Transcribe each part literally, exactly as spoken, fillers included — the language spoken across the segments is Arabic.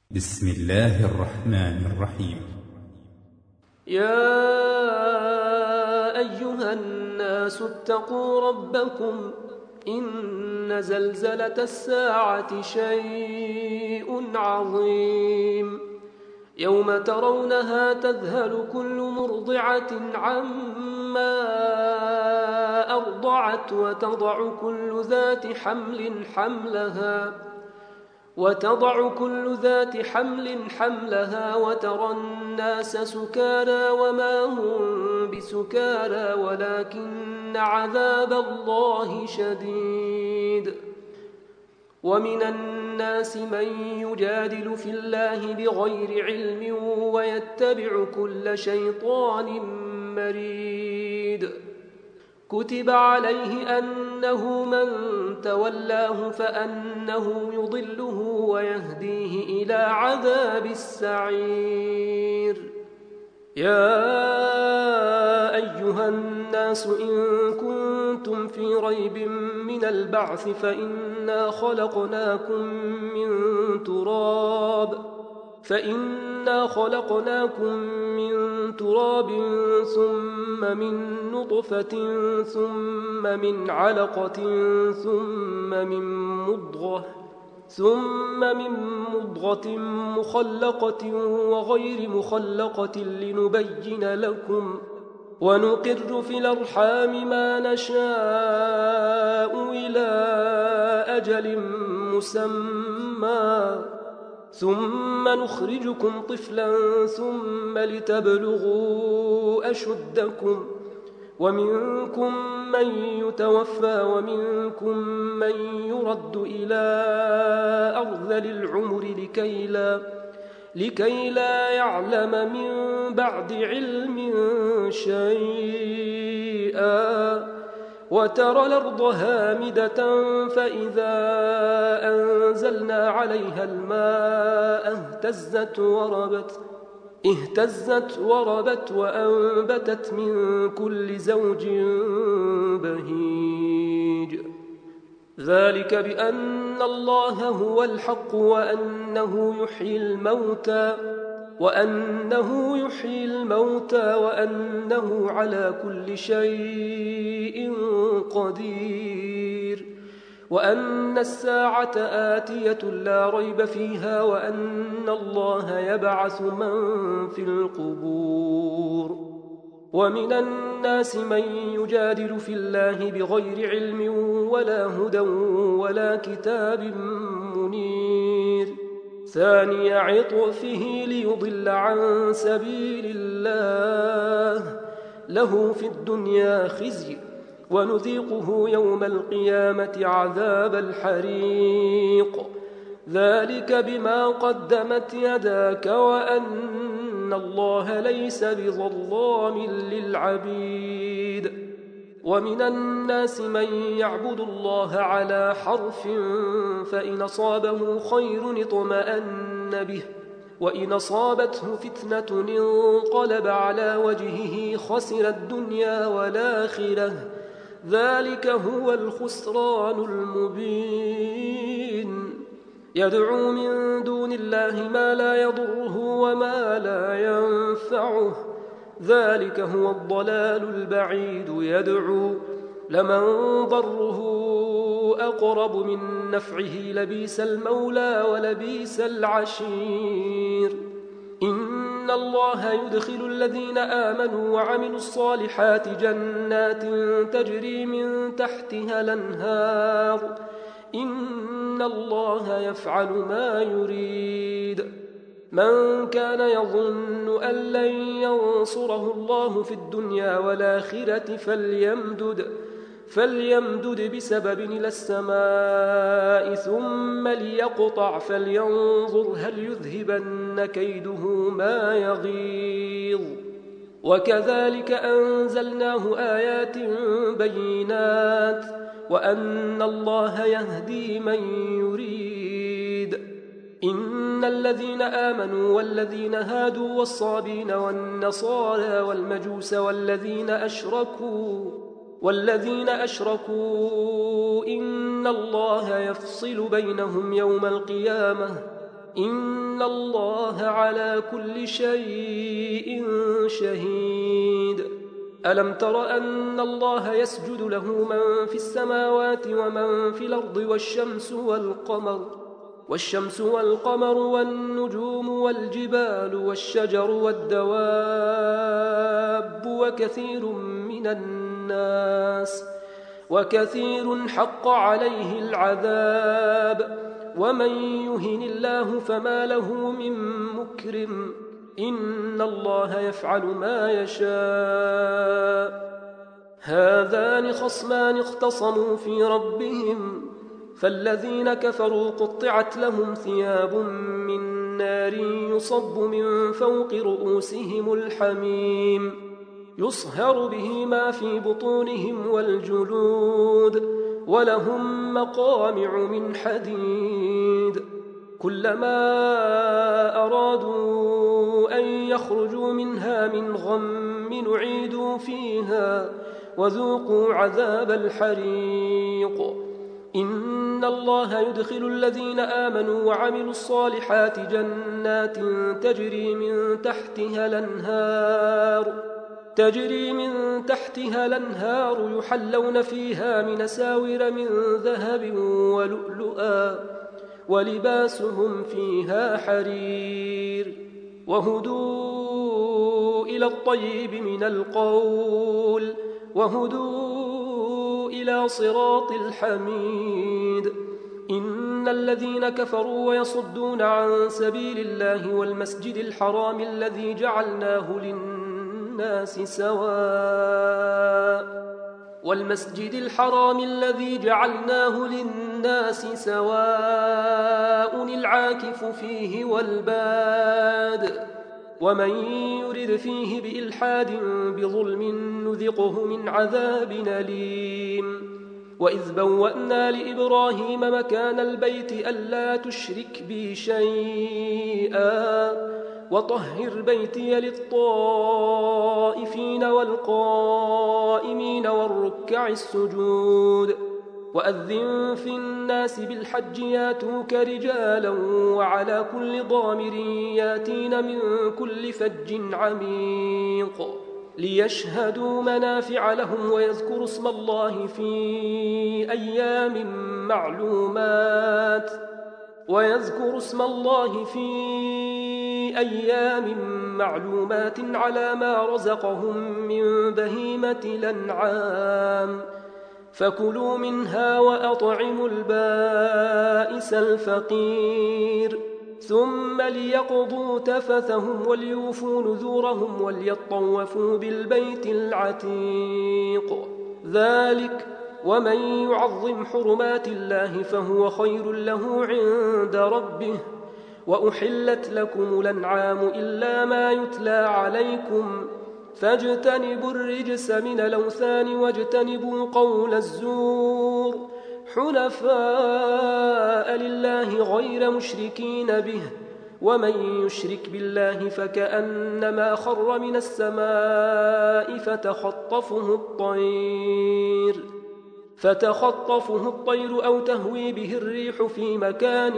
بسم الله الرحمن الرحيم. يا أيها الناس اتقوا ربكم إن زلزلة الساعة شيء عظيم يوم ترونها تذهل كل مرضعة عما أرضعت وتضع كل ذات حمل حملها وتضع كل ذات حمل حملها وترى الناس سكارى وما هم بسكارى ولكن عذاب الله شديد. ومن الناس من يجادل في الله بغير علم ويتبع كل شيطان مريد. كتب عليه أنه من تولاه فأنه يضله ويهديه إلى عذاب السعير. يا أيها الناس إن كنتم في ريب من البعث فإنا خلقناكم من تراب فإنا خلقناكم من تراب ثم من نطفة ثم من علقة ثم من مضغة ثم من مضغة مخلقة وغير مخلقة لنبين لكم ونقر في الأرحام ما نشاء إلى أجل مسمى ثم نخرجكم طفلا ثم لتبلغوا أشدكم ومنكم من يتوفى ومنكم من يرد إلى أرذل العمر لكي لا, لكي لا يعلم من بعد علم شيئا. وترى الأرض هامدة فإذا أنزلنا عليها الماء اهتزت وربت اهتزت وربت وأنبتت من كل زوج بهيج. ذلك بأن الله هو الحق وأنه يحيي الموتى وأنه يحيي الموتى وأنه على كل شيء قدير وأن الساعة آتية لا ريب فيها وأن الله يبعث من في القبور. ومن الناس من يجادل في الله بغير علم ولا هدى ولا كتاب منير. ثاني عطفه ليضل عن سبيل الله له في الدنيا خزي ونذيقه يوم القيامة عذاب الحريق. ذلك بما قدمت يداك وأن الله ليس بظلام للعبيد. ومن الناس من يعبد الله على حرف فإن أصابه خير اطمأن به وإن أصابته فتنة انقلب على وجهه خسر الدنيا والآخرة. ذلك هو الخسران المبين. يدعو من دون الله ما لا يضره وما لا ينفعه. ذلك هو الضلال البعيد. يدعو لمن ضره أقرب من نفعه لبيس المولى ولبيس العشير. إن الله يدخل الذين آمنوا وعملوا الصالحات جنات تجري من تحتها الأنهار. إن الله يفعل ما يريد. من كان يظن أن لن ينصره الله في الدنيا والآخرة فليمدد فليمدد بسبب إلى السماء ثم ليقطع فلينظر هل يذهبن كيده ما يغيظ. وكذلك أنزلناه آيات بينات وأن الله يهدي من يريد. إن الذين آمنوا والذين هادوا والصابين والنصارى والمجوس والذين أشركوا والذين أشركوا إن الله يفصل بينهم يوم القيامة إن الله على كل شيء شهيد ألم تر أن الله يسجد له من في السماوات ومن في الأرض والشمس والقمر والشمس والقمر والنجوم والجبال والشجر والدواب وكثير من الناس وكثير حق عليه العذاب ومن يهن الله فما له من مكرم إن الله يفعل ما يشاء هذان خصمان اختصموا في ربهم فالذين كفروا قطعت لهم ثياب من نار يصب من فوق رؤوسهم الحميم يصهر به ما في بطونهم والجلود ولهم مقامع من حديد كلما أرادوا أن يخرجوا منها من غم نعيدوا فيها وذوقوا عذاب الحريق إن الله يدخل الذين آمنوا وعملوا الصالحات جنات تجري من تحتها الأنهار تجري من تحتها الأنهار يحلون فيها من أساور من ذهب ولؤلؤا ولباسهم فيها حرير وهدوا إلى الطيب من القول وهدوا إلى صراط الحميد إن الذين كفروا ويصدون عن سبيل الله والمسجد الحرام الذي جعلناه للناس سواء والمسجد الحرام الذي جعلناه للناس سواء العاكف فيه والباد ومن يرد فيه بإلحاد بظلم نذقه من عذاب أليم وإذ بوأنا لإبراهيم مكان البيت ألا تشرك بي شيئا وطهر بيتي للطائفين والقائمين والركع السجود وأذن في الناس بالحج ياتوك رجالا وعلى كل ضامر ياتين من كل فج عميق ليشهدوا منافع لهم ويذكروا اسم الله في أيام معلومات ويذكروا اسم الله في أيام معلومات على ما رزقهم من بهيمة الأنعام فكلوا منها وأطعموا البائس الفقير ثم ليقضوا تفثهم وليوفوا نذورهم وليطوفوا بالبيت العتيق ذلك ومن يعظم حرمات الله فهو خير له عند ربه وأحلت لكم الأنعام إلا ما يتلى عليكم فاجتنبوا الرجس من الأوثان واجتنبوا قول الزور حنفاء لله غير مشركين به ومن يشرك بالله فكأنما خر من السماء فتخطفه الطير فتخطفه الطير أو تهوي به الريح في مكان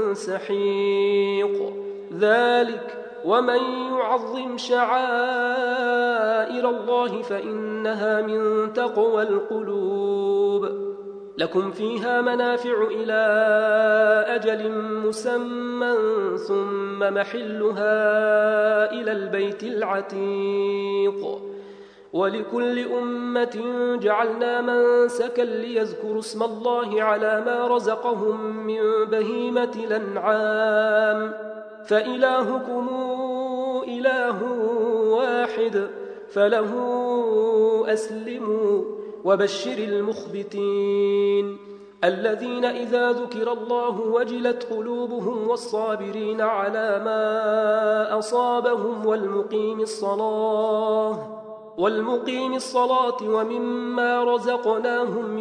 سحيق ذلك ومن يعظم شعائر الله فإنها من تقوى القلوب لكم فيها منافع إلى أجل مسمى ثم محلها إلى البيت العتيق ولكل أمة جعلنا منسكا ليذكروا اسم الله على ما رزقهم من بهيمة الأنعام فإلهكم إله واحد فله أسلموا وبشر المخبتين الذين إذا ذكر الله وجلت قلوبهم والصابرين على ما أصابهم والمقيم الصلاة والمقيم الصلاة ومما رزقناهم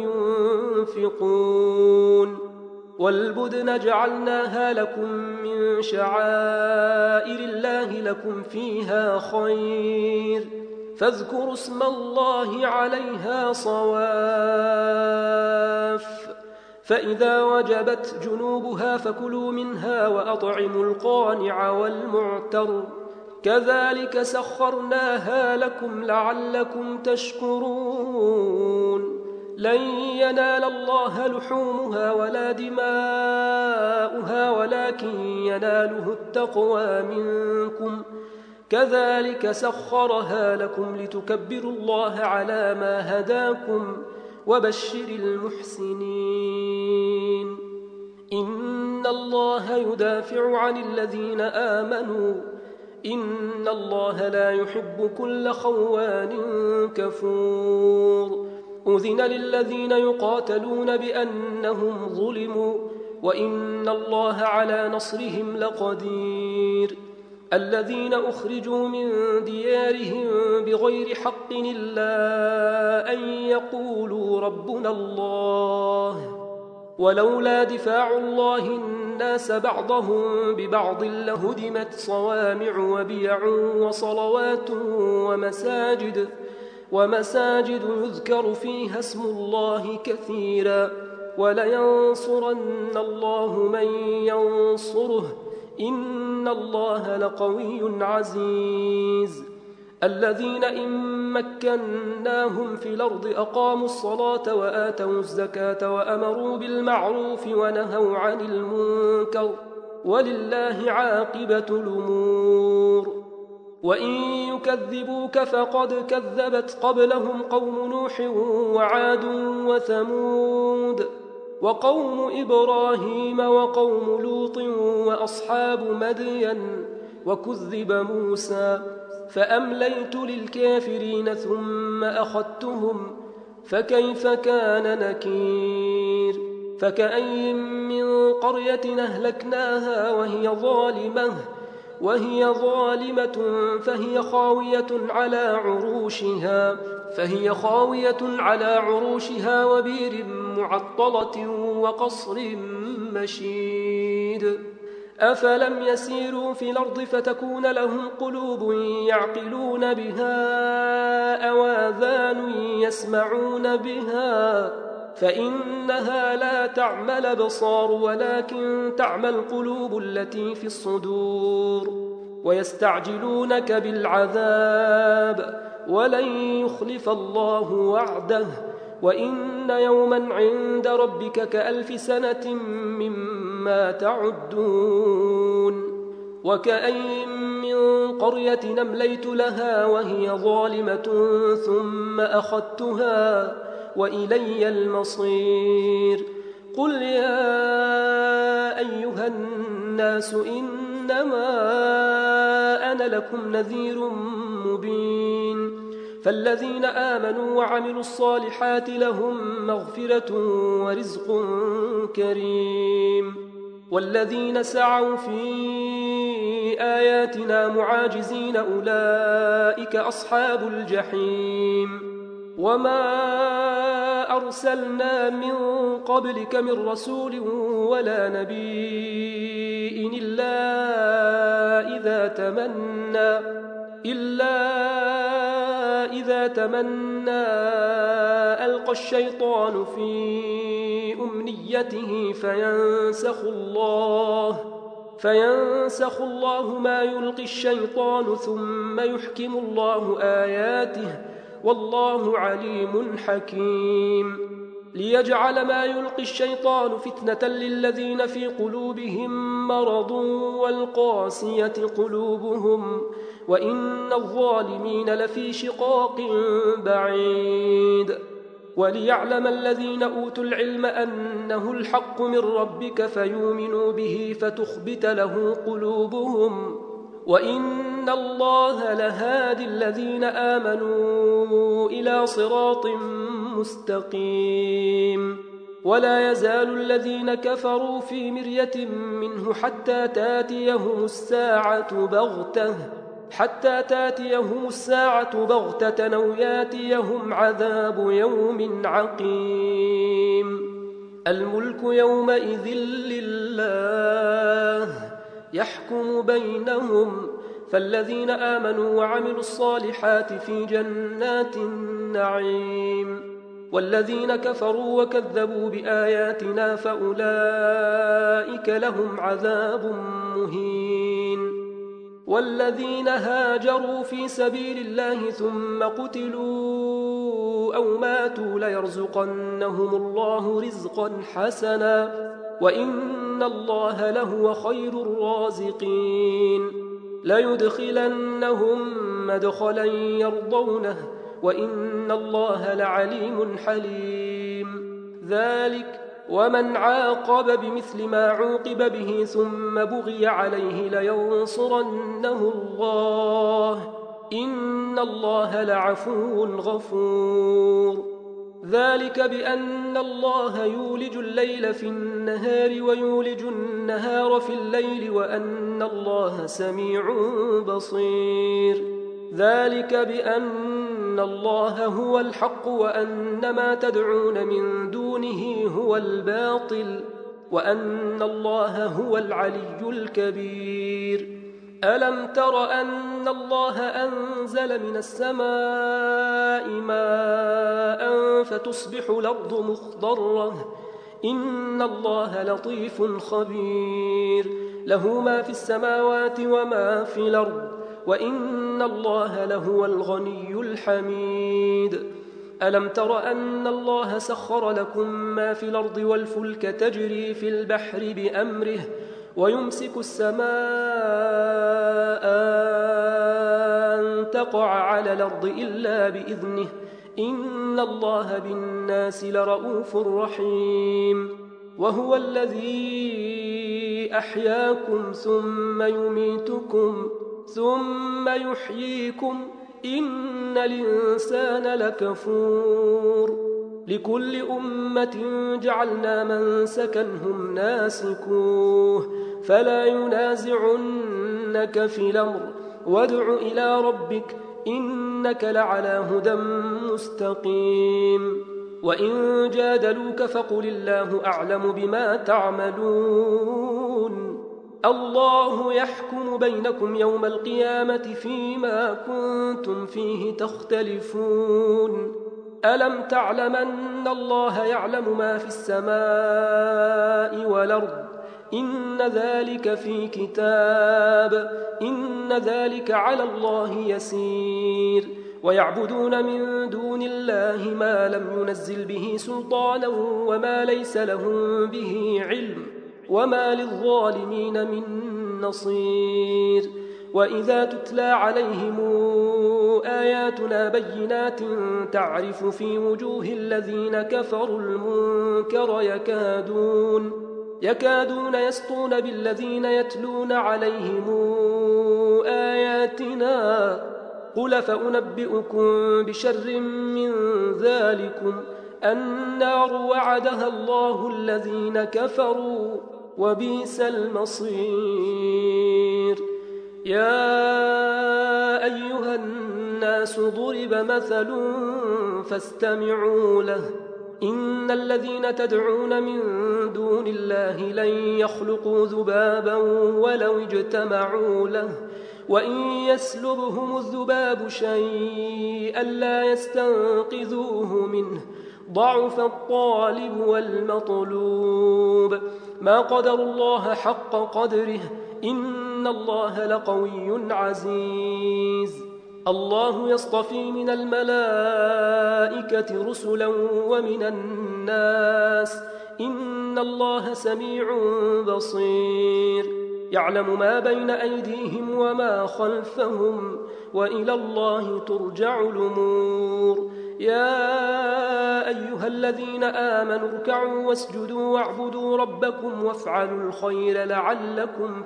ينفقون والبدن جعلناها لكم من شعائر الله لكم فيها خير فاذكروا اسم الله عليها صواف فإذا وجبت جنوبها فكلوا منها وأطعموا القانع والمعتر كذلك سخرناها لكم لعلكم تشكرون لن ينال الله لحومها ولا دماؤها ولكن يناله التقوى منكم كذلك سخرها لكم لتكبروا الله على ما هداكم وبشر المحسنين إن الله يدافع عن الذين آمنوا إن الله لا يحب كل خوان كفور أذن للذين يقاتلون بأنهم ظلموا وإن الله على نصرهم لقدير الذين أخرجوا من ديارهم بغير حق إلا أن يقولوا ربنا الله ولولا دفاع الله الناس بعضهم ببعض لهدمت صوامع وبيع وصلوات ومساجد ومساجد يذكر فيها اسم الله كثيرا ولينصرن الله من ينصره إن الله لقوي عزيز الذين إن مكناهم في الأرض أقاموا الصلاة وآتوا الزكاة وأمروا بالمعروف ونهوا عن المنكر ولله عاقبة الأمور وإن يكذبوك فقد كذبت قبلهم قوم نوح وعاد وثمود وقوم إبراهيم وقوم لوط وأصحاب مدين وكذب موسى فأمليت للكافرين ثم أخذتهم فكيف كان نكير فكأي من قرية أهلكناها وهي ظالمة وهي ظالمة فهي خاوية على عروشها فهي خاوية على عروشها وبير معطلة وقصر مشيد أفلم يسيروا في الأرض فتكون لهم قلوب يعقلون بها أو آذان يسمعون بها فإنها لا تعمى الأبصار ولكن تعمى القلوب التي في الصدور ويستعجلونك بالعذاب ولن يخلف الله وعده وإن يوما عند ربك كألف سنة مما تعدون وكأي من قرية أمليت لها وهي ظالمة ثم أخذتها وإلي المصير قل يا أيها الناس إنما أنا لكم نذير مبين فالذين آمنوا وعملوا الصالحات لهم مغفرة ورزق كريم والذين سعوا في آياتنا معاجزين أولئك أصحاب الجحيم وما أرسلنا من قبلك من رسول ولا نبي إلا إذا تمنى إلا إذا تمنى ألقى الشيطان في أمنيته فينسخ الله فينسخ الله ما يلقي الشيطان ثم يحكم الله آياته والله عليم حكيم ليجعل ما يلقي الشيطان فتنة للذين في قلوبهم مرض والقاسية قلوبهم وإن الظالمين لفي شقاق بعيد وليعلم الذين أوتوا العلم أنه الحق من ربك فيؤمنوا به فتخبت له قلوبهم وإن الله لهادي الذين آمنوا إلى صراط مستقيم ولا يزال الذين كفروا في مرية منه حتى تاتيهم الساعة بغتة حتى تاتيهم الساعة بغتة أو ياتيهم عذاب يوم عقيم الملك يومئذ لله يحكم بينهم فالذين آمنوا وعملوا الصالحات في جنات النعيم والذين كفروا وكذبوا بآياتنا فأولئك لهم عذاب مهين والذين هاجروا في سبيل الله ثم قتلوا أو ماتوا ليرزقنهم الله رزقا حسنا وإن الله لهو خير الرازقين ليدخلنهم مدخلا يرضونه وإن الله لعليم حليم ذلك ومن عاقب بمثل ما عوقب به ثم بغي عليه لينصرنه الله إن الله لعفو غفور ذلك بأن الله يولج الليل في النهار ويولج النهار في الليل وأن الله سميع بصير ذلك بأن الله هو الحق وأن ما تدعون من دونه هو الباطل وأن الله هو العلي الكبير ألم تر أن الله أنزل من السماء ماء فتصبح الأرض مخضرة إن الله لطيف خبير له ما في السماوات وما في الأرض وإن الله لهو الغني الحميد ألم تر أن الله سخر لكم ما في الأرض والفلك تجري في البحر بأمره ويمسك السماء أن تقع على الأرض إلا بإذنه إن الله بالناس لرؤوف رحيم وهو الذي أحياكم ثم يميتكم ثم يحييكم إن الإنسان لكفور لكل أمة جعلنا منسكا هم ناسكوه فلا ينازعنك في الأمر وادع إلى ربك إنك لعلى هدى مستقيم وإن جادلوك فقل الله أعلم بما تعملون الله يحكم بينكم يوم القيامة فيما كنتم فيه تختلفون ألم تعلم أن الله يعلم ما في السماء والأرض إن ذلك في كتاب إن ذلك على الله يسير ويعبدون من دون الله ما لم ينزل به سلطانا وما ليس لهم به علم وما للظالمين من نصير وإذا تتلى عليهم آياتنا بينات تعرف في وجوه الذين كفروا المنكر يكادون يكادون يسطون بالذين يتلون عليهم آياتنا قل فأنبئكم بشر من ذلكم النار وعدها الله الذين كفروا وبئس المصير يا أيها الناس ضرب مثل فاستمعوا له إن الذين تدعون من دون الله لن يخلقوا ذبابا ولو اجتمعوا له وإن يسلبهم الذباب شيئا لا يستنقذوه منه ضعف الطالب والمطلوب ما قدر الله حق قدره إن الله لقوي عزيز الله يصطفي من الملائكة رسلا ومن الناس إن الله سميع بصير يعلم ما بين أيديهم وما خلفهم وإلى الله ترجع الأمور يا أيها الذين آمنوا اركعوا واسجدوا واعبدوا ربكم وافعلوا الخير لعلكم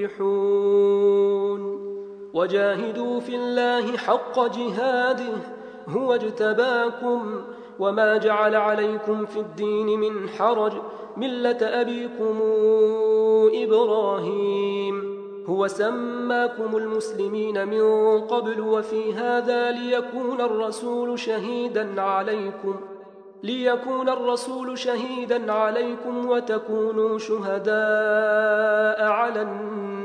تفلحون وجاهدوا في الله حق جهاده هو اجتباكم وما جعل عليكم في الدين من حرج ملة أبيكم إبراهيم هو سماكم المسلمين من قبل وفي هذا ليكون الرسول شهيدا عليكم ليكون الرسول شهيدا عليكم وتكونوا شهداء على الناس